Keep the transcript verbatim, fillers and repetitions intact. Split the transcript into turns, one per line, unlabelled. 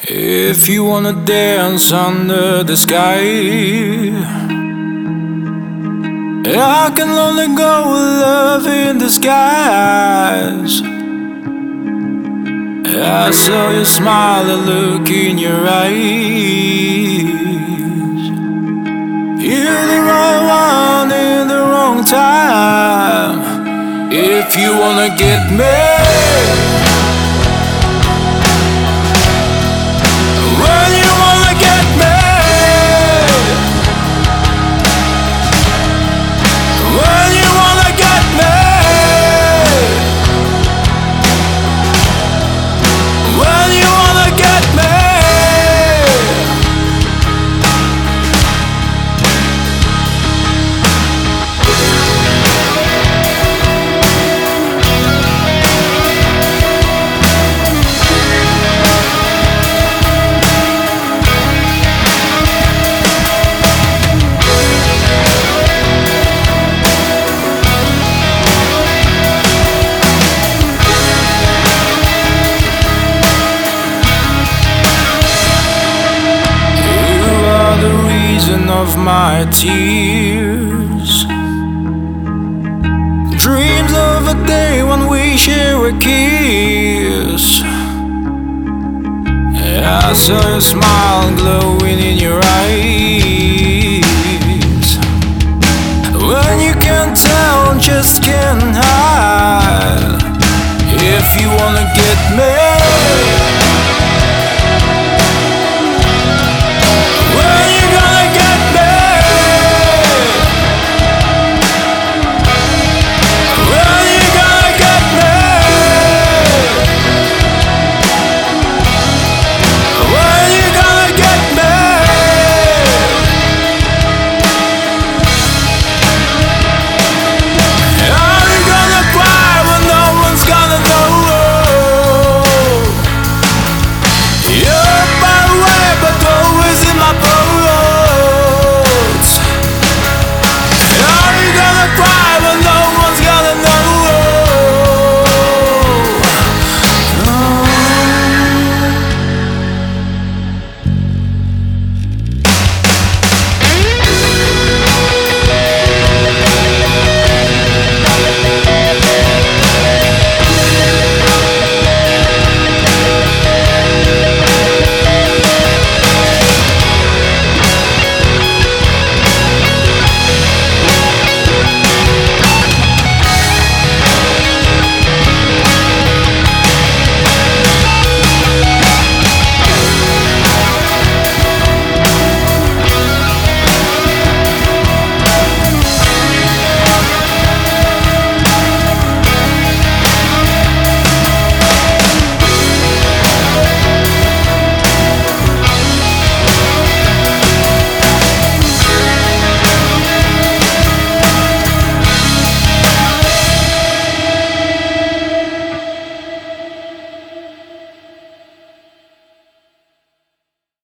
If you wanna dance under the sky, I can only go with love in disguise. I saw your smile, the look in your eyes. You're the right one in the wrong time. If you wanna get me, of my tears, dreams of a day when we share a kiss. I saw your smile glowing in your eyes. When you can't tell, just can't hide. If you wanna get me,